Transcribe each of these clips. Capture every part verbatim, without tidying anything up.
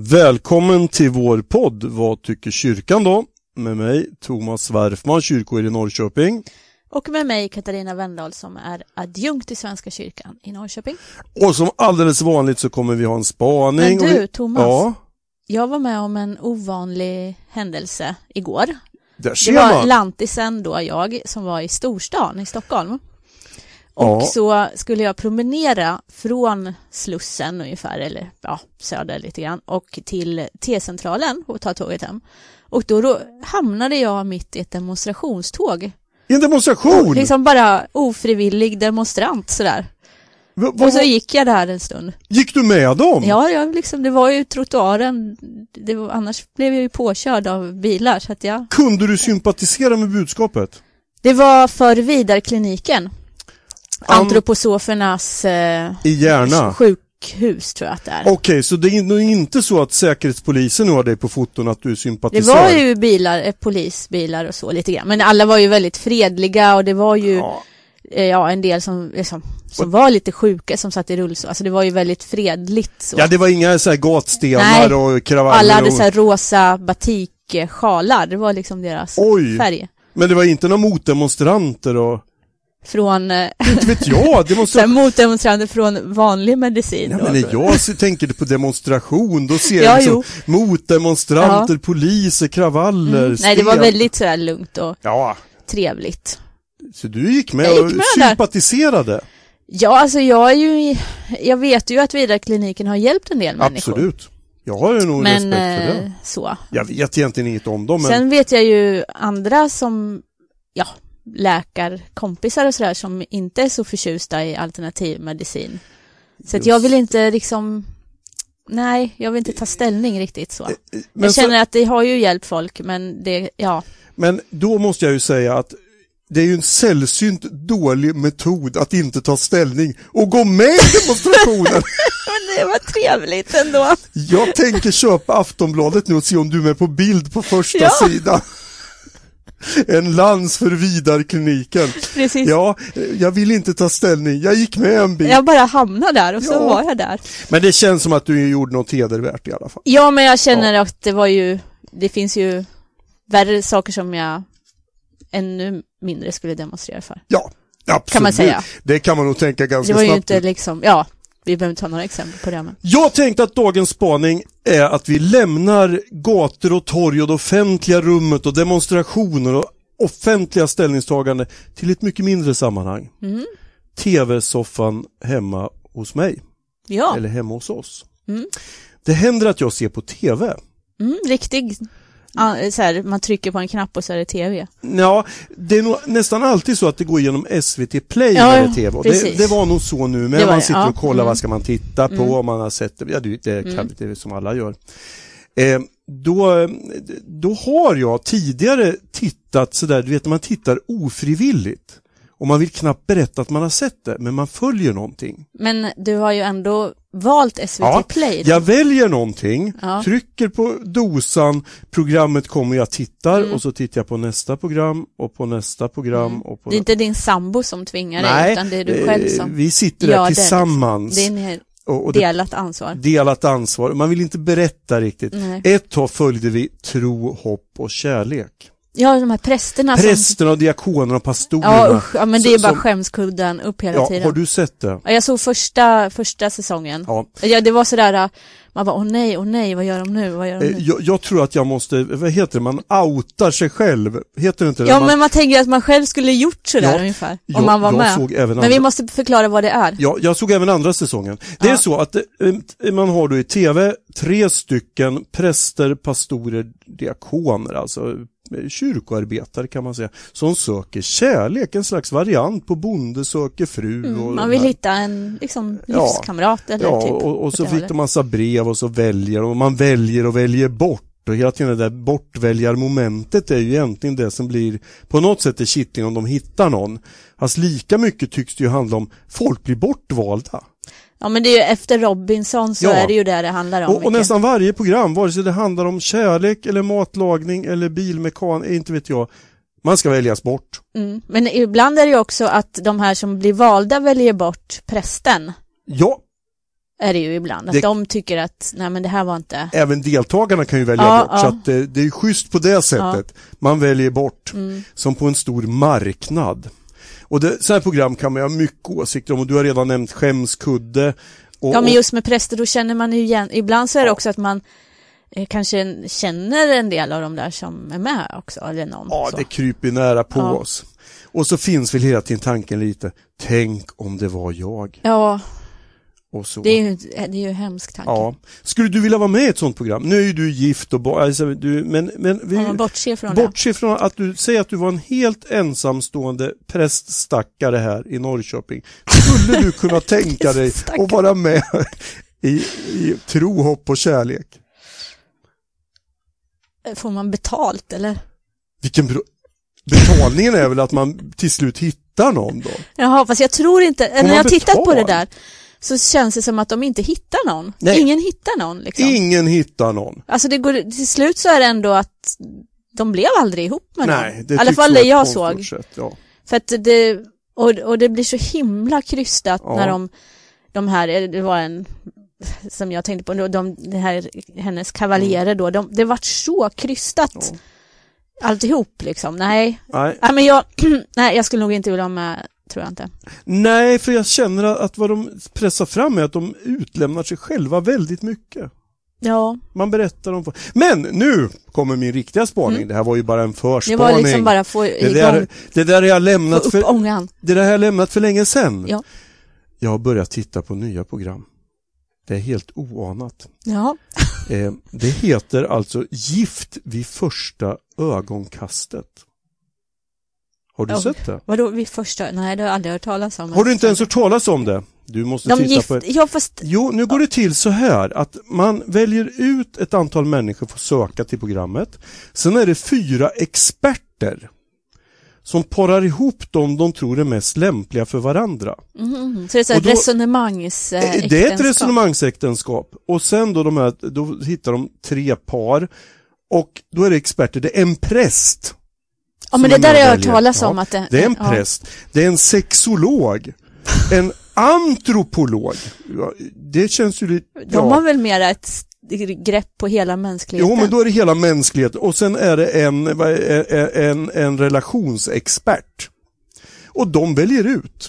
Välkommen till vår podd Vad tycker kyrkan då? Med mig Thomas Werfman, kyrkoherde i Norrköping. Och med mig Katarina Wendahl som är adjunkt i Svenska kyrkan i Norrköping. Och som alldeles vanligt så kommer vi ha en spaning. Men du vi... Thomas, ja. jag var med om en ovanlig händelse igår. Där ser det var man. lantisen då jag som var i storstan i Stockholm. Och ja. så skulle jag promenera från Slussen ungefär, eller ja, söder lite grann, och till T-centralen och ta tåget hem. Och då, då hamnade jag mitt i ett demonstrationståg. En demonstration? Och liksom bara ofrivillig demonstrant sådär. Va, va, och så gick jag där en stund. Gick du med dem? Ja, jag liksom, det var ju trottoaren. Det var, annars blev jag ju påkörd av bilar. Så att jag... Kunde du sympatisera med budskapet? Det var för Vidarkliniken. Antroposofernas eh, i Järna. sjukhus tror jag att det är. Okej, okay, så det är nog inte så att säkerhetspolisen har dig på foton att du sympatiserar? Det var ju bilar, polisbilar och så lite grann. Men alla var ju väldigt fredliga och det var ju ja, eh, ja en del som, liksom, som var lite sjuka som satt i rullstol. Alltså det var ju väldigt fredligt. Så. Ja, det var inga så här gatstenar. Nej, och kravaller. Alla hade så här rosa batiksjalar. Det var liksom deras Oj. färg. Men det var inte några motdemonstranter och... Från inte vet jag, demonstra- motdemonstranter från vanlig medicin. Ja, men när jag tänker på demonstration då ser jag liksom motdemonstranter, ja. poliser, kravaller. Mm. Nej, det var väldigt så här lugnt och ja. trevligt. Så du gick med gick och med sympatiserade? Där. Ja, alltså jag är ju jag vet ju att Vidarkliniken har hjälpt en del människor. Absolut. Jag har ju nog men, respekt för det. Så. Jag vet egentligen inget om dem. Men... Sen vet jag ju andra som ja läkarkompisar och sådär som inte är så förtjusta i alternativ medicin. Så att jag vill inte liksom nej, jag vill inte ta ställning riktigt så. Men jag känner så... att det har ju hjälpt folk, men det, ja. Men då måste jag ju säga att det är ju en sällsynt dålig metod att inte ta ställning och gå med i demonstrationen. Men det var trevligt ändå. Jag tänker köpa Aftonbladet nu och se om du är med på bild på första ja. sidan. En lans för Vidarkliniken. Precis. Ja, jag vill inte ta ställning. Jag gick med en bil. Jag bara hamnade där och så ja. var jag där. Men det känns som att du gjorde något hedervärt i alla fall. Ja, men jag känner ja. att det var ju det finns ju värre saker som jag ännu mindre skulle demonstrera för. Ja, absolut. Kan man säga. Det kan man nog tänka ganska snabbt. Det var ju inte liksom, ja, vi behöver ta några exempel på det. Men. Jag tänkte att dagens spaning är att vi lämnar gator och torg och det offentliga rummet och demonstrationer och offentliga ställningstagande till ett mycket mindre sammanhang. Mm. T V-soffan hemma hos mig. Ja. Eller hemma hos oss. Mm. Det händer att jag ser på T V. Mm, riktigt. Så här, man trycker på en knapp och så är det T V. Ja, det är nog nästan alltid så att det går igenom S V T Play ja, när det är T V. Det, det var nog så nu, men man sitter ja. och kollar mm. vad ska man titta på, mm. om man har sett det. Ja, det, det kan mm. det som alla gör. Eh, då, då har jag tidigare tittat så där, du vet, man tittar ofrivilligt. Och man vill knappt berätta att man har sett det, men man följer någonting. Men du har ju ändå valt S V T ja, Play. Då. Jag väljer någonting, ja. trycker på dosan, programmet kommer, jag tittar mm. och så tittar jag på nästa program och på nästa program. Mm. Och på det är inte din sambo som tvingar Nej, dig, utan det är du själv som vi sitter där tillsammans. Det, liksom. det är en och, och delat det, ansvar. Delat ansvar. Man vill inte berätta riktigt. Nej. Ett tag följde vi tro, hopp och kärlek. Ja, de här prästerna. Prästerna och diakonerna och pastorerna. Ja, usch, ja men det är bara som... skämskudden upp hela ja, tiden. Har du sett det? Ja, jag såg första, första säsongen. Ja. Ja, det var sådär, man bara, åh nej, åh nej, vad gör de nu? Vad gör de nu? Jag, jag tror att jag måste, vad heter det, man outar sig själv. Heter det inte det? Ja, man... men man tänker att man själv skulle gjort sådär ja, ungefär. Ja, om man var med. Såg även men andra... vi måste förklara vad det är. Ja, jag såg även andra säsongen. Det ja. är så att eh, man har då i T V tre stycken präster, pastorer, diakoner, alltså kyrkoarbetare kan man säga, som söker kärlek, en slags variant på bonde söker fru. Mm, och man vill hitta en liksom, livskamrat ja, eller ja, typ. Och, och så fick de massa brev och så väljer och man väljer och väljer bort och hela tiden det där bortväljarmomentet är ju egentligen det som blir på något sätt är kittling om de hittar någon. Alltså lika mycket tycks det ju handla om folk blir bortvalda. Ja, men det är ju efter Robinson så ja. är det ju där det handlar om. Och, och nästan varje program, vare sig det handlar om kärlek eller matlagning eller bilmekan, inte vet jag, man ska väljas bort. Mm. Men ibland är det ju också att de här som blir valda väljer bort prästen. Ja. är det ju ibland. Att det, de tycker att nej men det här var inte... Även deltagarna kan ju välja ja, bort. Ja. Så att det, det är schysst på det sättet. Ja. Man väljer bort. Mm. Som på en stor marknad. Och det, så här program kan man ha mycket åsikter om. Och du har redan nämnt skämskudde. Och, ja men just med präster då känner man ju igen. Ibland så är det ja. också att man eh, kanske känner en del av de där som är med också. Eller någon, ja så. Det kryper nära på ja. oss. Och så finns väl hela tiden tanken lite. Tänk om det var jag. Ja. Och så. Det är ju, det är ju hemskt tanke. Ja. Skulle du vilja vara med i ett sånt program? Nu är ju du gift och bo- alltså, du, men, men vi, ja, bortse från bortse det. från att du säger att du var en helt ensamstående präststackare här i Norrköping. Skulle du kunna tänka dig att vara med i, i tro, hopp och kärlek? Får man betalt eller? Vilken bro- betalningen är väl att man till slut hittar någon då? Jaha, fast jag tror inte, när jag har tittat på det där så känns det som att de inte hittar någon. Nej. Ingen hittar någon liksom. Ingen hittar någon. Alltså det går, till slut så är det ändå att de blev aldrig ihop med Nej, någon. Det I alla fall det jag såg. Sätt, ja. För att det, och, och det blir så himla krystat ja. när de, de här, det var en som jag tänkte på, de, det här, hennes kavaljerer mm. då, de, det var så krystat. Ja. Alltihop liksom. Nej. Nej. Ja, men jag, nej, jag skulle nog inte vilja ha med, tror jag inte. Nej, för jag känner att vad de pressar fram är att de utlämnar sig själva väldigt mycket. Ja. Man berättar om... Men nu kommer min riktiga spaning. Mm. Det här var ju bara en förspaning. Det var liksom bara få det där, det där har jag lämnat för ångan. Det där har jag lämnat för länge sedan. Ja. Jag har börjat titta på nya program. Det är helt oanat. Ja. eh, det heter alltså Gift vid första ögonkastet. Har du oh, sett det? Vadå vid första? Nej, det har jag aldrig hört talas om. Har du inte ens hört talas om det? Du måste De titta gift... på det. Ja, fast... Jo, nu går det till så här att man väljer ut ett antal människor för att söka till programmet. Sen är det fyra experter som parar ihop dem de tror är mest lämpliga för varandra. Mm, så det är så ett resonemangsäktenskap. Det är ett resonemangsäktenskap. Och sen då, de här, då hittar de tre par. Och då är det experter. Det är en präst. Ja, men det där har jag hört talas om. Ja, att det, det är en ja. präst. Det är en sexolog. En antropolog. Det känns ju lite... De ja. har väl mer ett grepp på hela mänskligheten. Jo, men då är det hela mänskligheten. Och sen är det en, en, en relationsexpert. Och de väljer ut.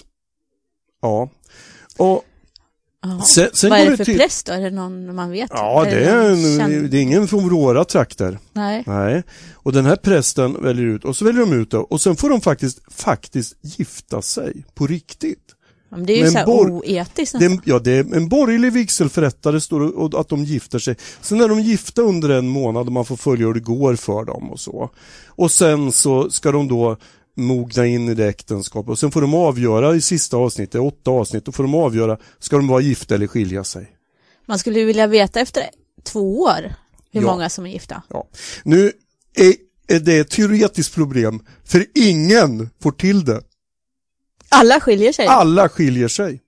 Ja. Och sen, sen vad är går det för till... präst då? Är det någon man vet? Ja, är det, är en, känd... det är ingen från våra trakter. Nej. Nej. Och den här prästen väljer ut. Och så väljer de ut då. Och sen får de faktiskt, faktiskt gifta sig på riktigt. Men det är ju men så här bor- oetiskt. Det, ja, det är en borgerlig vigselförrättare står och, och att de gifter sig. Sen är de gifta under en månad och man får följa hur det går för dem och så. Och sen så ska de då mogna in i det äktenskapet. Och sen får de avgöra i sista avsnittet, åtta avsnitt, då får de avgöra, ska de vara gifta eller skilja sig. Man skulle ju vilja veta efter två år hur ja. många som är gifta. Ja. Nu är, är det ett teoretiskt problem, för ingen får till det. Alla skiljer sig. Alla skiljer sig.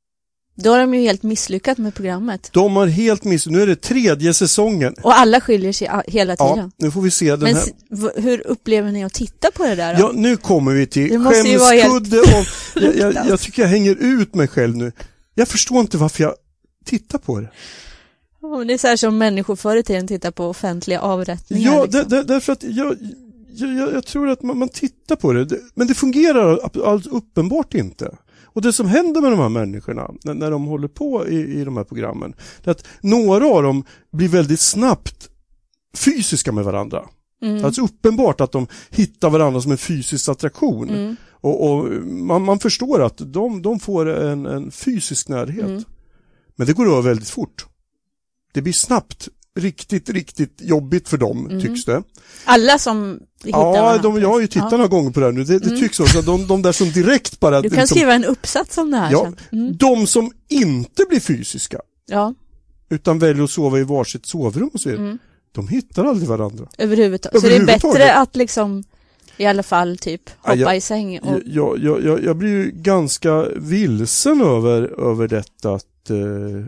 Då har de ju helt misslyckat med programmet. De har helt misslyckat. Nu är det tredje säsongen. Och alla skiljer sig hela tiden. Ja, nu får vi se den Men här. Men hur upplever ni att titta på det där då? Ja, nu kommer vi till skämskudde helt... och jag, jag, jag tycker jag hänger ut mig själv nu. Jag förstår inte varför jag tittar på det. Ja, men det är så här som människor förr i tiden tittar på offentliga avrättningar. Ja, liksom. det, det, därför att jag, jag, jag, jag tror att man, man tittar på det. Men det fungerar alls uppenbart inte. Och det som händer med de här människorna när, när de håller på i, i de här programmen, det är att några av dem blir väldigt snabbt fysiska med varandra. Mm. Alltså uppenbart att de hittar varandra som en fysisk attraktion. Mm. Och, och man, man förstår att de, de får en, en fysisk närhet. Mm. Men det går över väldigt fort. Det blir snabbt riktigt, riktigt jobbigt för dem, mm. tycks det. Alla som hittar Ja, de, jag har ju tittat ja. några gånger på det här nu. Det, det mm. tycks också. De, de där som direkt bara... Du kan liksom, skriva en uppsats om det här. Ja, mm. De som inte blir fysiska. Ja. Utan väljer att sova i varsitt sovrum och så mm. de hittar aldrig varandra. Överhuvudtaget. Så det är bättre att liksom i alla fall typ hoppa ja, jag, i säng. Och... Jag, jag, jag, jag blir ju ganska vilsen över, över detta att... Eh...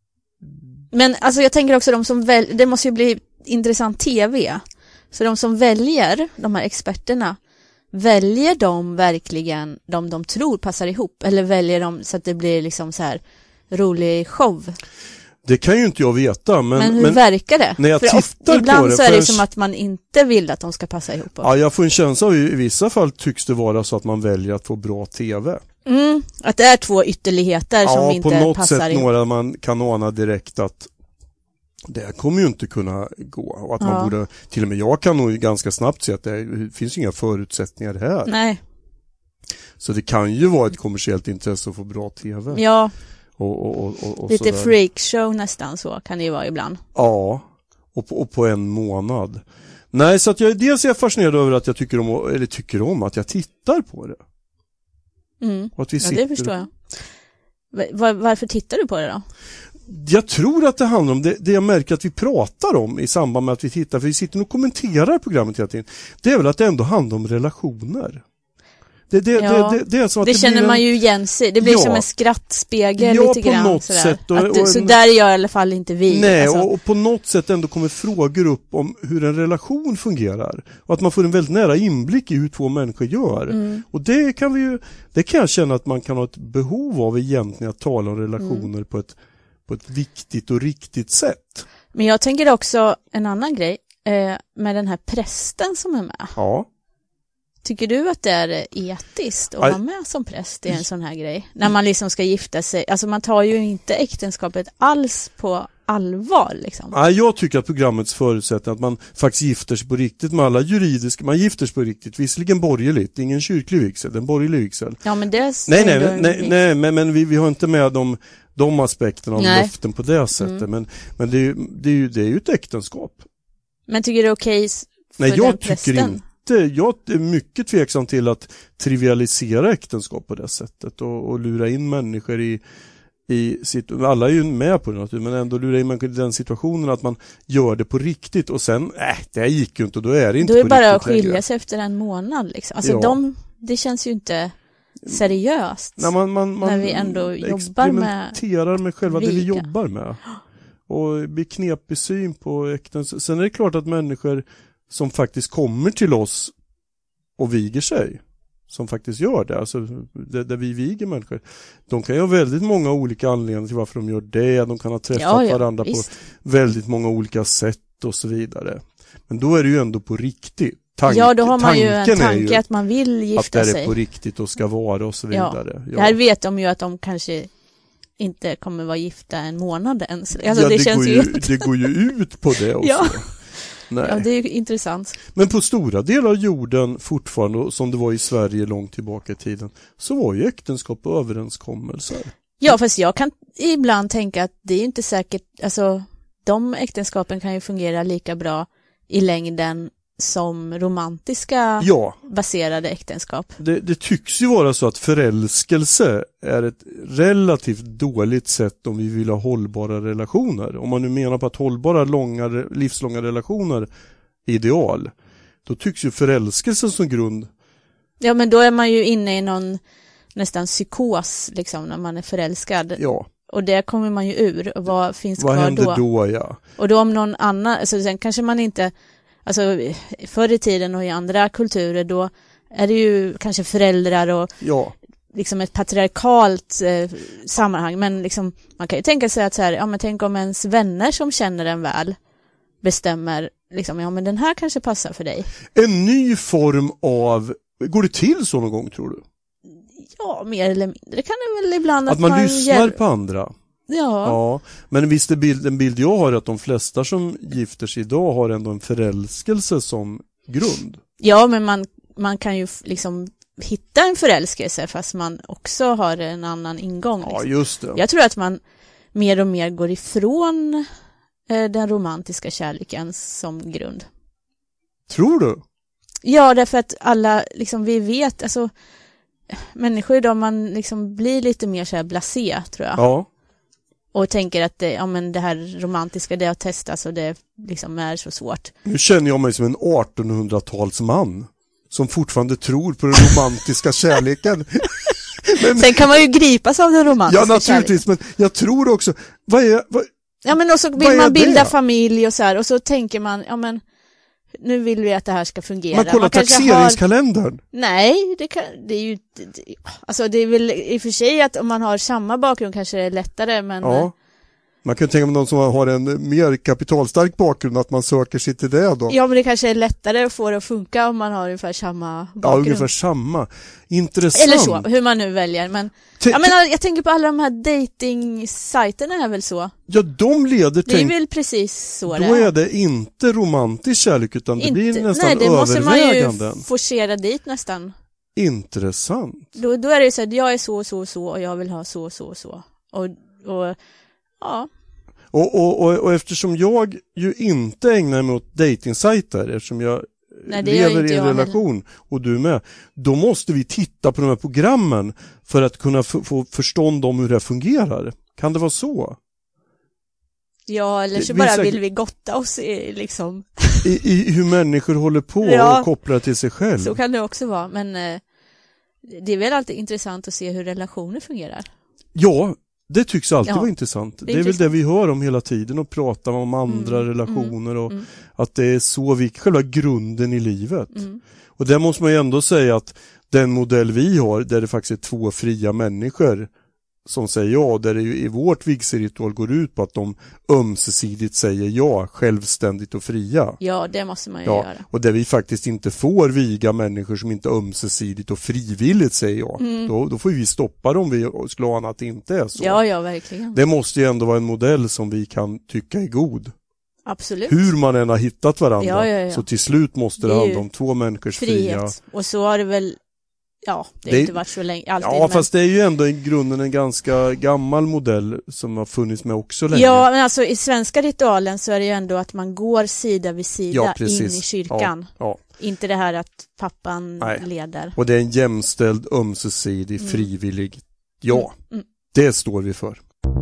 Men alltså jag tänker också de som väl, det måste ju bli intressant tv. Så de som väljer, de här experterna, väljer de verkligen de de tror passar ihop? Eller väljer de så att det blir liksom så här rolig show. Det kan ju inte jag veta. Men, men hur men verkar det? När jag För tittar ibland på det, så är det jag... som att man inte vill att de ska passa ihop. Ja, jag får en känsla av, i vissa fall tycks det vara så att man väljer att få bra tv. Mm, att det är två ytterligheter ja, som inte passar ihop. Ja, på något sätt några man kan ana direkt att det kommer ju inte kunna gå. Och att ja. man borde, till och med jag kan nog ganska snabbt se att det finns inga förutsättningar här. Nej. Så det kan ju vara ett kommersiellt intresse att få bra tv. Ja. Och, och, och, och, och lite freakshow nästan så kan det ju vara ibland. Ja, och på, och på en månad. Nej, så att jag dels är jag fascinerad över att jag tycker om, eller tycker om att jag tittar på det. Mm. Och att vi ja, det förstår jag. Var, varför tittar du på det då? Jag tror att det handlar om det, det jag märker att vi pratar om i samband med att vi tittar, för vi sitter och kommenterar programmet hela tiden. Det är väl att det ändå handlar om relationer. Det, det, ja, det, det, det, är så att det, det känner en... man ju igen sig. Det blir ja. som en skrattspegel ja, lite på grann. Något sådär. sätt. Och, att, och, så där gör i alla fall inte vi. Nej, alltså. och, och på något sätt ändå kommer frågor upp om hur en relation fungerar. Och att man får en väldigt nära inblick i hur två människor gör. Mm. Och det kan vi ju, det kan jag känna att man kan ha ett behov av egentligen att tala om relationer mm. på ett, på ett viktigt och riktigt sätt. Men jag tänker också en annan grej eh, med den här prästen som är med. Ja. Tycker du att det är etiskt att vara med som präst i en sån här grej? När man liksom ska gifta sig. Alltså man tar ju inte äktenskapet alls på allvar liksom. Ja, jag tycker att programmets förutsättning att man faktiskt gifter sig på riktigt med alla juridiska. Man gifter sig på riktigt, visserligen borgerligt. Ingen kyrklig vigsel, en borgerlig vigsel. Ja, men det är nej, nej, nej, nej, nej, men, men vi, vi har inte med de, de aspekterna av löften på det sättet. Mm. Men, men det, är ju, det, är ju, det är ju ett äktenskap. Men tycker du det är okej för nej, den jag prästen? Tycker inte. Jag är mycket tveksam till att trivialisera äktenskap på det sättet och, och lura in människor i, i sitt, alla är ju med på det naturligtvis, men ändå lura in människor i den situationen att man gör det på riktigt och sen, äh, det gick ju inte och då är det inte då är på bara riktigt att skilja sig efter en månad liksom. Alltså ja. de, det känns ju inte seriöst. Nej, man, man, man när vi ändå jobbar med experimenterar med själva viga. Det vi jobbar med och blir knepig syn på äktenskap. Sen är det klart att människor som faktiskt kommer till oss och viger sig, som faktiskt gör det, alltså där, där vi viger människor, de kan ju ha väldigt många olika anledningar till varför de gör det, de kan ha träffat ja, ja, varandra visst. på väldigt många olika sätt och så vidare. Men då är det ju ändå på riktigt. Tank, ja, då har man ju en tanke att man vill gifta att det sig. är på riktigt och ska vara och så vidare. Ja. Ja. Det här vet de ju att de kanske inte kommer vara gifta en månad ens. Alltså, ja, det, det, känns går ju, ju, det går ju ut på det också. Ja. Nej. Ja, det är ju intressant. Men på stora delar av jorden fortfarande, som det var i Sverige långt tillbaka i tiden, så var ju äktenskap och överenskommelser. Ja, fast jag kan ibland tänka att det är inte säkert, alltså de äktenskapen kan ju fungera lika bra i längden som romantiska ja. baserade äktenskap. Det, det tycks ju vara så att förälskelse är ett relativt dåligt sätt om vi vill ha hållbara relationer. Om man nu menar på att hållbara långa, livslånga relationer är ideal, då tycks ju förälskelse som grund. Ja, men då är man ju inne i någon nästan psykos liksom när man är förälskad. Ja. Och det kommer man ju ur. Och vad finns vad kvar händer då? då, ja. Och då om någon annan, alltså sen kanske man inte, alltså förr i tiden och i andra kulturer då är det ju kanske föräldrar och ja. liksom ett patriarkalt eh, sammanhang. Men liksom, man kan ju tänka sig att så här, ja men tänk om ens vänner som känner en väl bestämmer liksom, ja men den här kanske passar för dig. En ny form av, går det till så någon gång tror du? Ja, mer eller mindre kan det väl ibland att, att man, man lyssnar gör... på andra. Ja. ja. Men visst är bild, en bild jag har att de flesta som gifter sig idag har ändå en förälskelse som grund. Ja, men man, man kan ju liksom hitta en förälskelse fast man också har en annan ingång. Liksom. Ja, just det. Jag tror att man mer och mer går ifrån eh, den romantiska kärleken som grund. Tror du? Ja, därför att alla, liksom vi vet, alltså människor idag, man liksom blir lite mer så här blasé, tror jag. Ja. Och tänker att det, ja, men det här romantiska, det har testats och det liksom är så svårt. Nu känner jag mig som en artonhundratalsman som fortfarande tror på den romantiska kärleken. Men, sen kan man ju gripas av den romantiska ja, naturligtvis, kärleken. Men jag tror också, vad är... Vad, ja, men också vill man bilda det? familj och så här, och så tänker man, ja men nu vill vi att det här ska fungera. Man kollar man taxeringskalendern. Har... Nej, det, kan, det är ju det, alltså det är väl i och för sig att om man har samma bakgrund kanske det är lättare, men ja. Man kan tänka på någon som har en mer kapitalstark bakgrund att man söker sig till det då. Ja, men det kanske är lättare att få det att funka om man har ungefär samma bakgrund. Ja, ungefär samma. Intressant. Eller så, hur man nu väljer. Men T- jag, menar, jag tänker på alla de här dating-sajterna är väl så? Ja, de leder till... Det är väl precis så då det är. Då är det inte romantisk kärlek utan det inte, blir nästan överväganden. Nej, det måste man ju forcera dit nästan. Intressant. Då, då är det ju så att jag är så och så och så och jag vill ha så och så och så. Och... och ja. Och, och, och, och eftersom jag ju inte ägnar mig åt dejtingsajter, eftersom jag Nej, lever i en relation heller. Och du med, då måste vi titta på de här programmen för att kunna f- få förstånd om hur det fungerar. Kan det vara så? Ja, eller så det, bara säkert... vill vi gotta oss i, liksom... I, i hur människor håller på ja, och kopplar till sig själv. Så kan det också vara, men eh, det är väl alltid intressant att se hur relationer fungerar. Ja, det tycks alltid ja, vara intressant. Det är, det är väl det vi hör om hela tiden och pratar om andra mm, relationer och mm. att det är så viktigt, själva grunden i livet. Mm. Och där måste man ju ändå säga att den modell vi har, där det faktiskt är två fria människor som säger ja, där det ju i vårt vigselritual går ut på att de ömsesidigt säger ja, självständigt och fria. Ja, det måste man ju ja, göra. Och där vi faktiskt inte får viga människor som inte ömsesidigt och frivilligt säger ja. Mm. Då, då får vi stoppa dem vi skulle ana att det inte är så. Ja, ja, verkligen. Det måste ju ändå vara en modell som vi kan tycka är god. Absolut. Hur man än har hittat varandra. Ja, ja, ja. Så till slut måste det, det handla om två människors frihet. Fria. Och så har det väl Ja, det har det, inte varit så länge alltid, Ja, men... fast det är ju ändå i grunden en ganska gammal modell som har funnits med också länge. Ja, men alltså i svenska ritualen så är det ju ändå att man går sida vid sida ja, in i kyrkan. Ja, ja. Inte det här att pappan Nej. leder. Och det är en jämställd, ömsesidig, mm. frivillig. Ja, mm. Mm. det står vi för.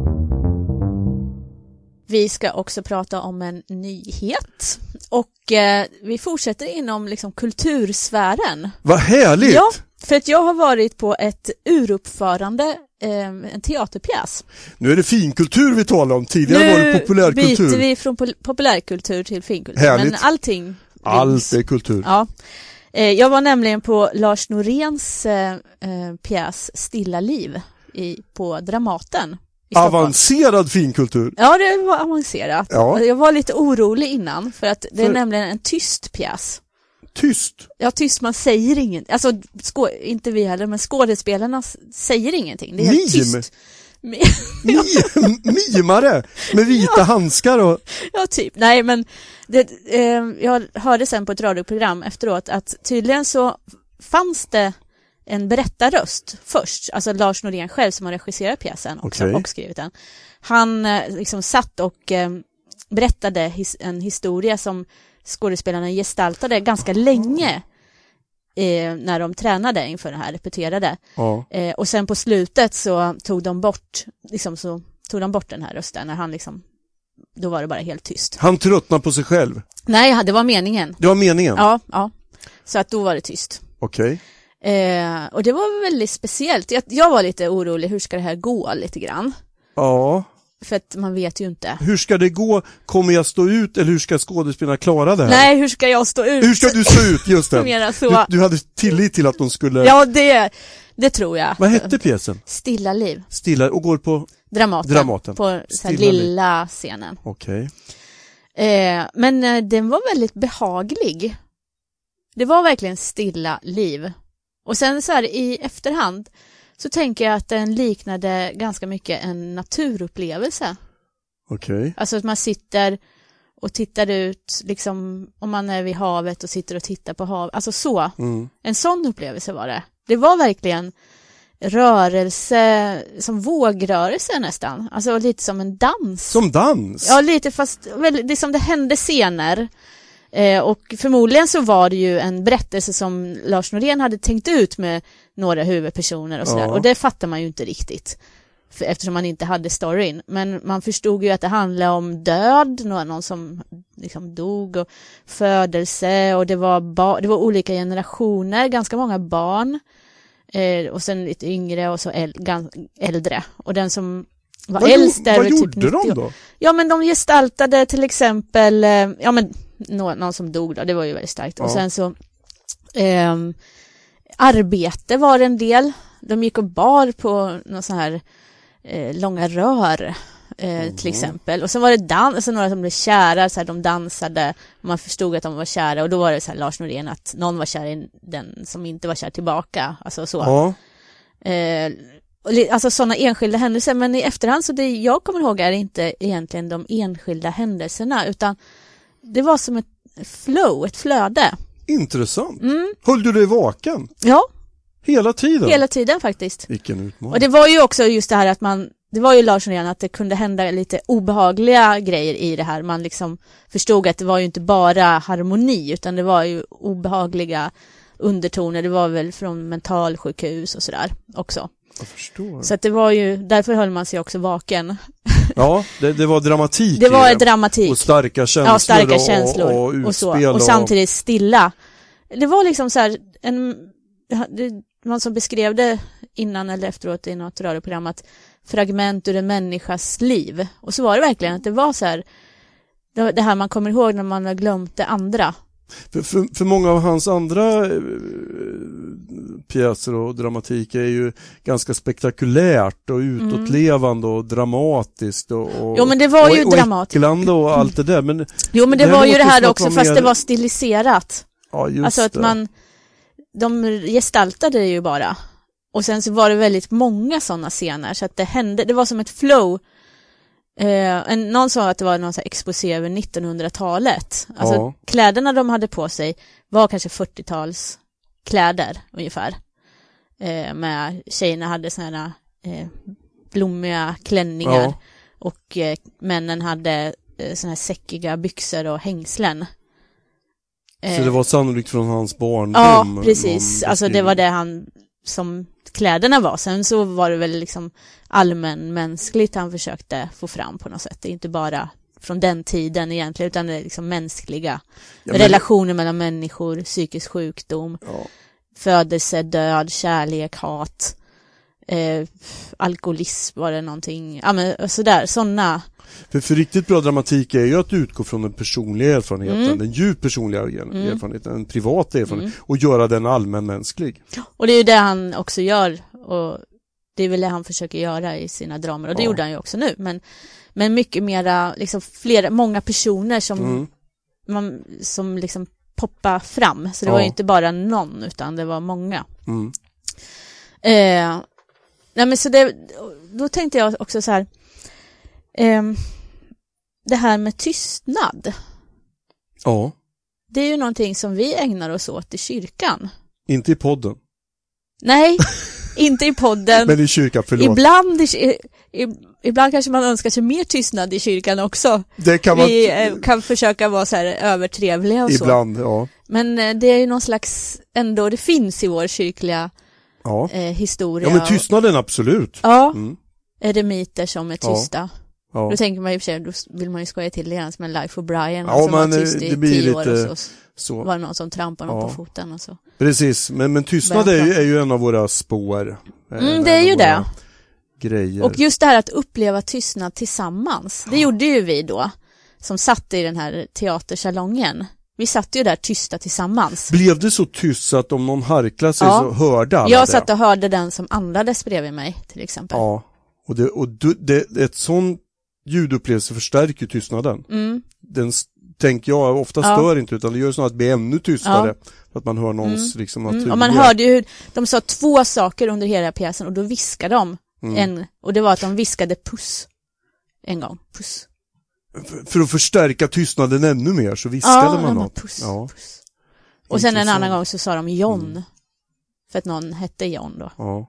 Vi ska också prata om en nyhet. Och eh, vi fortsätter inom liksom kultursfären. Vad härligt! Ja, för att jag har varit på ett uruppförande, eh, en teaterpjäs. Nu är det finkultur vi talar om. Tidigare nu var det populärkultur. Nu byter vi från pol- populärkultur till finkultur. Härligt. Men allting... Allt är kultur. Ja. Eh, jag var nämligen på Lars Noréns eh, eh, pjäs Stilla liv i, på Dramaten. Avancerad finkultur. Ja, det var avancerat. Ja. Jag var lite orolig innan för att det är för... nämligen en tyst pjäs. Tyst? Ja, tyst, man säger inget. Alltså, skå... inte vi heller, men skådespelarna säger ingenting. Det är helt tyst. Mimare med vita ja. handskar och... Ja, typ. Nej, men det, eh, jag hörde sen på ett radioprogram efteråt att tydligen så fanns det en berättarröst först, alltså Lars Norén själv som har regisserat pjäsen också, okay. och skrivit den. Han liksom satt och eh, berättade his- en historia som skådespelarna gestaltade ganska länge eh, när de tränade inför det här, repeterade. Ja. Eh, och sen på slutet så tog de bort liksom så tog de bort den här rösten när han liksom då var det bara helt tyst. Han tröttnade på sig själv? Nej, det var meningen. Det var meningen? Ja, ja. Så att då var det tyst. Okej. Okay. Eh, och det var väldigt speciellt. Jag, jag var lite orolig, hur ska det här gå lite grann? Ja. För att man vet ju inte. Hur ska det gå? Kommer jag stå ut eller hur ska skådespelarna klara det här? Nej, hur ska jag stå ut? Hur ska du stå ut? Just det. så. Du, du hade tillit till att de skulle... Ja, det, det tror jag. Vad hette pjäsen? Stilla liv. Stilla, och går på... Dramaten. Dramaten. På så här lilla scenen. Okej. Okay. Eh, men eh, den var väldigt behaglig. Det var verkligen stilla liv. Och sen så här i efterhand så tänker jag att den liknade ganska mycket en naturupplevelse. Okej. Okay. Alltså att man sitter och tittar ut, liksom om man är vid havet och sitter och tittar på havet. Alltså så. Mm. En sån upplevelse var det. Det var verkligen rörelse, som vågrörelse nästan. Alltså lite som en dans. Som dans? Ja, lite fast väl, det som det hände scener. Eh, och förmodligen så var det ju en berättelse som Lars Norén hade tänkt ut med några huvudpersoner och sådär. Ja. Och det fattar man ju inte riktigt. För, eftersom man inte hade storyn. Men man förstod ju att det handlade om död. Någon som liksom dog och födelse. Och det var, ba- det var olika generationer. Ganska många barn. Eh, och sen lite yngre och så äl- äldre. Och den som var vad äldst där vad typ gjorde nittio. De då? Ja, men de gestaltade till exempel... Eh, ja, men någon, någon som dog då, det var ju väldigt starkt. Ja. Och sen så eh, arbete var en del. De gick och bar på någon sån här eh, långa rör eh, mm. till exempel. Och sen var det dans, alltså några som blev kära, så här, de dansade och man förstod att de var kära. Och då var det så här Lars Norén, att någon var kär i den som inte var kär tillbaka. Alltså så. Ja. Eh, alltså sådana enskilda händelser. Men i efterhand så det jag kommer ihåg är inte egentligen de enskilda händelserna, utan det var som ett flow, ett flöde. Intressant. Mm. Höll du dig vaken? Ja. Hela tiden? Hela tiden faktiskt. Vilken utmaning. Och det var ju också just det här att man, det var ju Lars Norén, att det kunde hända lite obehagliga grejer i det här. Man liksom förstod att det var ju inte bara harmoni, utan det var ju obehagliga undertoner. Det var väl från mentalsjukhus och sådär också. Jag förstår. Så att det var ju, därför höll man sig också vaken. Ja, det, det var dramatik. Det var dramatik. Och starka känslor. Ja, starka känslor. Och, och, och, så. och samtidigt stilla. Det var liksom så här, en, det, man som beskrev det innan eller efteråt i något radioprogram, att fragment ur en människas liv. Och så var det verkligen, att det var så här, det, det här man kommer ihåg när man har glömt det andra. För, för, för många av hans andra eh, pjäser och dramatik är ju ganska spektakulärt och utåtlevande och dramatiskt och, och, jo, men det var ju och, dramatiskt. Och och allt det där. Men jo, men det, det var ju det här också, fast mer... det var stiliserat. Ja, just alltså att det. man de gestaltade det ju bara. Och sen så var det väldigt många sådana scener, så att det hände, det var som ett flow. Eh, en, någon sa att det var någon så här exposé över nittonhundratalet. Alltså ja. Kläderna de hade på sig var kanske fyrtiotals kläder ungefär. Eh, med tjejerna hade såna eh, blommiga klänningar ja. och eh, männen hade eh, såna här säckiga byxor och hängslen. Eh, så det var sannolikt från hans barndom? Ja, precis. Alltså det var det han som kläderna var. Sen så var det väl liksom allmänmänskligt han försökte få fram på något sätt. Det är inte bara från den tiden egentligen, utan det är liksom mänskliga ja, men... relationer mellan människor, psykisk sjukdom, ja. födelse, död, kärlek, hat, eh, alkoholism var det någonting. Ja, men sådär, sådana. För, för riktigt bra dramatik är ju att utgå från den personliga erfarenheten, mm. den djup personliga erfarenheten, mm. en privat erfarenhet, mm. och göra den allmänmänsklig. Och det är ju det han också gör, och det är väl det han försöker göra i sina dramer, och det ja. gjorde han ju också nu, men, men mycket mera, liksom flera, många personer som, mm. man, som liksom poppar fram, så det ja. var ju inte bara någon, utan det var många. Mm. Eh, nej men så det, då tänkte jag också så här, Um, det här med tystnad. Ja. Det är ju någonting som vi ägnar oss åt i kyrkan. Inte i podden. Nej, inte i podden. Men i kyrkan, förlåt. Ibland, i, i, ibland kanske man önskar sig mer tystnad i kyrkan också. Det kan man... Vi eh, kan försöka vara så här övertrevliga och ibland, så. Ja. Men eh, det är ju någon slags, ändå det finns i vår kyrkliga ja. eh, historia. Ja, men tystnaden absolut. Ja, mm. eremiter som är tysta. Ja. Ja. Då tänker man ju för sig, då vill man ju skoja till det igen, men Life O'Brien ja, som man, var tyst i det blir tio lite år och så, så var det någon som trampade någon ja. på foten och så. Precis, men, men tystnad är ju, är ju en av våra spår. Mm, det är ju det. Grejer. Och just det här att uppleva tystnad tillsammans, det ja. gjorde ju vi då, som satt i den här teatersalongen. Vi satt ju där tysta tillsammans. Blev det så tyst att om någon harklade sig ja. så hörde alla Jag det? satt och hörde den som andades bredvid mig, till exempel. Ja, och, det, och det, det, ett sån ljudupplevelse förstärker tystnaden. Mm. Den tänker jag ofta ja. stör inte, utan det gör så att det blir ännu tystare ja. för att man hör någons mm. liksom naturliga. Mm. Och man hörde ju, de sa två saker under hela pjäsen och då viskade de mm. en, och det var att de viskade puss en gång, puss. För, för att förstärka tystnaden ännu mer så viskade ja, man något. Puss, ja. puss. Och sen en annan gång så sa de John. Mm. För att någon hette John då. Ja.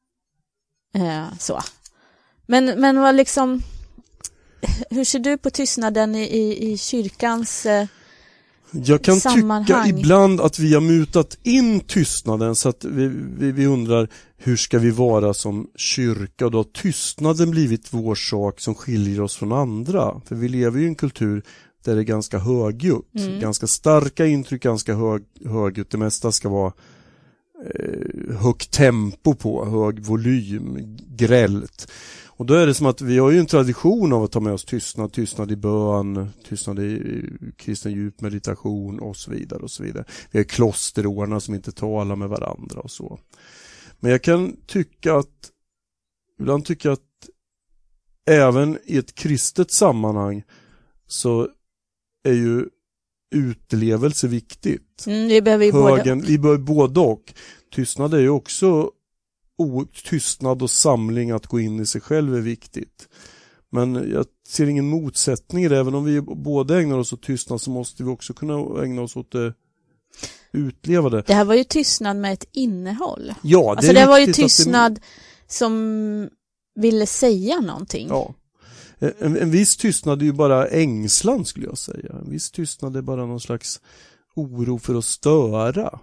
Eh, så. Men, men vad liksom, hur ser du på tystnaden i, i, i kyrkans eh, Jag kan sammanhang? Tycka ibland att vi har mutat in tystnaden så att vi, vi, vi undrar hur ska vi vara som kyrka, och då har tystnaden blivit vår sak som skiljer oss från andra. För vi lever ju i en kultur där det är ganska högljutt, mm. ganska starka intryck, ganska hög, högljutt. Det mesta ska vara eh, högt tempo på, hög volym, grällt. Och då är det som att vi har ju en tradition av att ta med oss tystnad, tystnad i bön, tystnad i kristen djup meditation och så vidare och så vidare. Vi har klosterordnar som inte talar med varandra och så. Men jag kan tycka att ibland tycker jag att även i ett kristet sammanhang så är ju utlevelse viktigt. Mm, vi behöver ju Högen, både. Vi behöver både och. Tystnad är ju också o, tystnad och samling, att gå in i sig själv är viktigt. Men jag ser ingen motsättning i det. Även om vi både ägnar oss åt tystnad så måste vi också kunna ägna oss åt det, utleva det. Det här var ju tystnad med ett innehåll. Ja, det, alltså det var ju tystnad det... som ville säga någonting. Ja. En, en viss tystnad är ju bara ängslan, skulle jag säga. En viss tystnad är bara någon slags oro för att störa.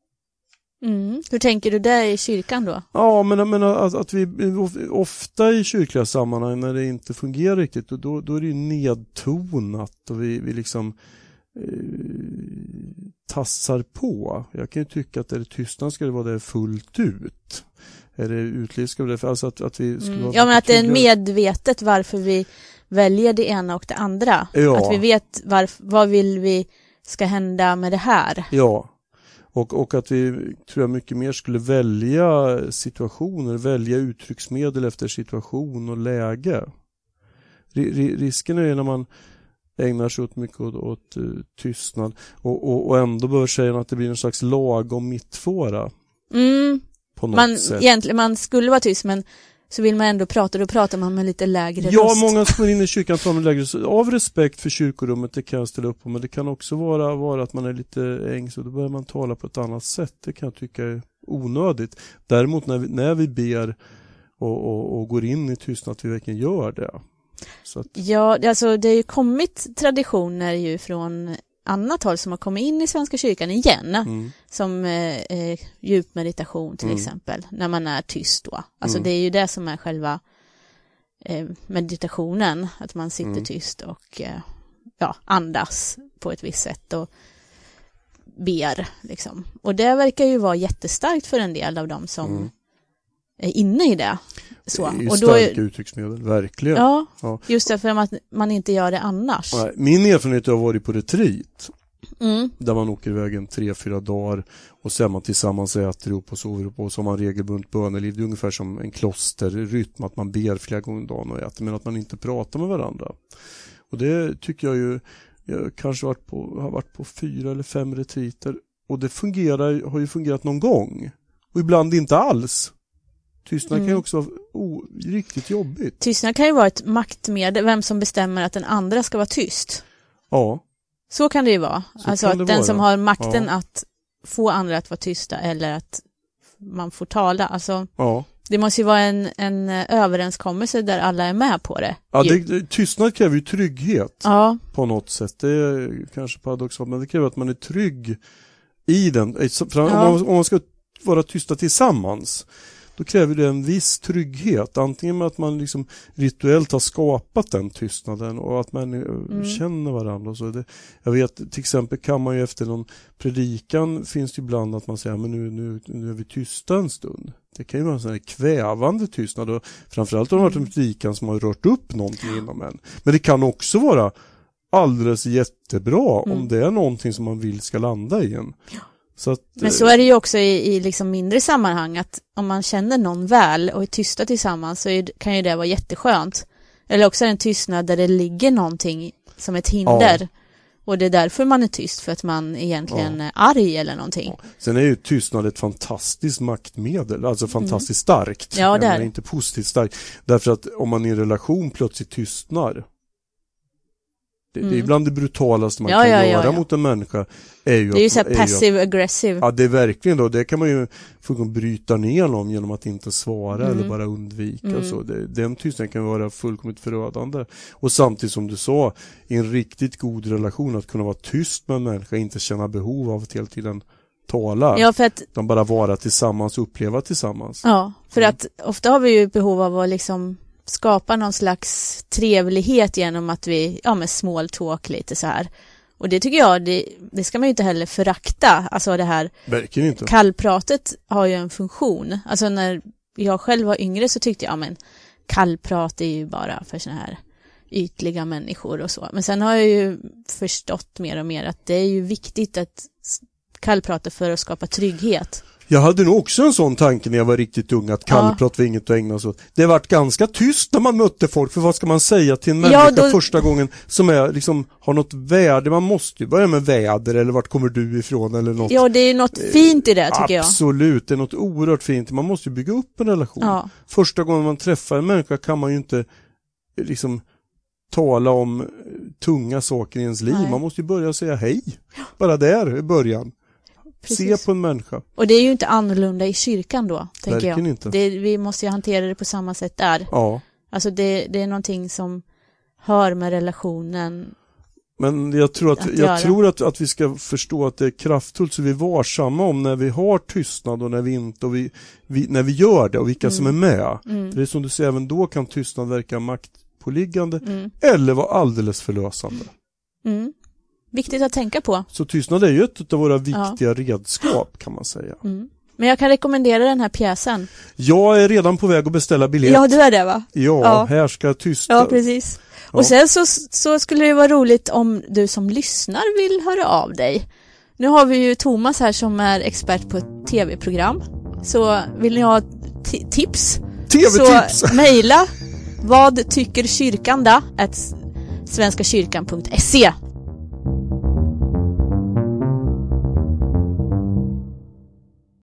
Mm. Hur tänker du där i kyrkan då? Ja, men, men att, att vi ofta i kyrkliga sammanhang när det inte fungerar riktigt, då, då är det ju nedtonat och vi, vi liksom eh, tassar på. Jag kan ju tycka att är det tystnad ska det vara det fullt ut. Är det utliv ska det alltså att, att vi skulle mm. vara Ja, men att det är medvetet varför vi väljer det ena och det andra. Ja. Att vi vet varför, vad vill vi ska hända med det här. Ja. Och, och att vi tror jag mycket mer skulle välja situationer, välja uttrycksmedel efter situation och läge. R- risken är ju när man ägnar sig åt mycket åt, åt uh, tystnad och, och, och ändå bör säga att det blir en slags lagom mittfåra. Mm. På något man, sätt. Egentligen, man skulle vara tyst, men så vill man ändå prata, då pratar man med lite lägre ja, röst. Ja, många som är inne i kyrkan tar med lägre röst. Av respekt för kyrkorummet, det kan jag ställa upp på, men det kan också vara, vara att man är lite ängslig och då börjar man tala på ett annat sätt. Det kan jag tycka är onödigt. Däremot när vi, när vi ber och, och, och går in i tystnad, att vi verkligen gör det. Så att... Ja, alltså det har ju kommit traditioner ju från annat håll som har kommit in i Svenska kyrkan igen. Mm. Som eh, djupmeditation till mm. exempel. När man är tyst då. Alltså mm. det är ju det som är själva eh, meditationen. Att man sitter mm. tyst och eh, ja, andas på ett visst sätt och ber liksom. Och det verkar ju vara jättestarkt för en del av dem som mm. är inne i det. Så. Det är ju och starka är, uttrycksmedel, verkligen. Ja, ja, just därför att man inte gör det annars. Nej, min erfarenhet har varit på retreat. Mm. Där man åker iväg en tre, fyra dagar och sen man tillsammans äter ihop och sover ihop och så har man regelbundet böneliv. Det är ungefär som en klosterrytm, att man ber flera gånger om dagen och äter, men att man inte pratar med varandra. Och det tycker jag ju, jag kanske varit på, har varit på fyra eller fem retreater och det fungerar, har ju fungerat någon gång. Och ibland inte alls. Tystnad mm. kan ju också vara oh, riktigt jobbigt. Tystnad kan ju vara ett maktmedel, vem som bestämmer att den andra ska vara tyst. Ja. Så kan det ju vara. Så alltså att den vara. Som har makten ja. Att få andra att vara tysta eller att man får tala. Alltså, ja. Det måste ju vara en, en överenskommelse där alla är med på det. Ja, det, det, tystnad kräver ju trygghet ja. På något sätt. Det är kanske paradoxalt, men det kräver att man är trygg i den. För ja. om, man, om man ska vara tysta tillsammans, då kräver det en viss trygghet. Antingen med att man liksom rituellt har skapat den tystnaden och att man mm. känner varandra. Och så. Det, jag vet, till exempel kan man ju efter någon predikan finns det ibland att man säger men nu, nu, nu är vi tysta en stund. Det kan ju vara en sån här kvävande tystnad. Och framförallt har det varit en predikan som har rört upp någonting inom en. Men det kan också vara alldeles jättebra mm. om det är någonting som man vill ska landa i en. Så att, men så är det ju också i, i liksom mindre sammanhang att om man känner någon väl och är tysta tillsammans så är, kan ju det vara jätteskönt. Eller också en tystnad där det ligger någonting som ett hinder. Ja. Och det är därför man är tyst, för att man egentligen ja. Är arg eller någonting. Ja. Sen är ju tystnad ett fantastiskt maktmedel, alltså fantastiskt mm. starkt. Ja, det är det. Inte positivt starkt. Därför att om man i en relation plötsligt tystnar, det, mm. det är ibland det brutalaste man ja, kan ja, göra ja, ja. mot en människa. Är ju det är ju att, så här passive-aggressive. Ja, det är verkligen då. Det kan man ju få bryta ner någon genom att inte svara mm. eller bara undvika. Mm. Så det, den tystnaden kan vara fullkomligt förödande. Och samtidigt som du sa, i en riktigt god relation att kunna vara tyst med en människa, inte känna behov av att hela tiden tala. Ja, för att de bara vara tillsammans och uppleva tillsammans. Ja, för mm. att ofta har vi ju behov av att liksom skapa någon slags trevlighet genom att vi, ja med small talk lite så här. Och det tycker jag, det, det ska man ju inte heller förakta. Alltså det här verkligen inte. Kallpratet har ju en funktion. Alltså när jag själv var yngre så tyckte jag, men kallprat är ju bara för såna här ytliga människor och så. Men sen har jag ju förstått mer och mer att det är ju viktigt att kallprata för att skapa trygghet. Jag hade nog också en sån tanke när jag var riktigt ung att kallprat var inget att ägna sig åt. Det varit ganska tyst när man mötte folk, för vad ska man säga till en människa ja, då... första gången som är, liksom, har något värde? Man måste ju börja med väder eller vart kommer du ifrån eller något. Ja, det är något fint i det tycker Absolut, jag. Absolut, det är något oerhört fint. Man måste ju bygga upp en relation. Ja. Första gången man träffar en människa kan man ju inte liksom tala om tunga saker i ens liv. Nej. Man måste ju börja säga hej. Bara där i början. Precis. Se på en människa. Och det är ju inte annorlunda i kyrkan då, tänker Verkligen jag. Inte. Det, vi måste ju hantera det på samma sätt där. Ja. Alltså det, det är någonting som hör med relationen. Men jag tror att, att jag tror att, att vi ska förstå att det är kraftfullt, så vi är varsamma om när vi har tystnad och när vi inte och vi, vi, när vi gör det och vilka mm. som är med. Mm. För det är som du säger, även då kan tystnad verka maktpåliggande mm. eller vara alldeles förlösande. Mm. Viktigt att tänka på. Så tystnad är ju ett av våra viktiga ja. redskap kan man säga. Mm. Men jag kan rekommendera den här pjäsen. Jag är redan på väg att beställa biljett. Ja, du är det va? Ja, ja. Här ska tysta. Ja, precis. Ja. Och sen så, så skulle det vara roligt om du som lyssnar vill höra av dig. Nu har vi ju Thomas här som är expert på ett tv-program. Så vill ni ha t- tips? Tv-tips! Så mejla vad tycker kyrkan då? at svenskakyrkan punkt se.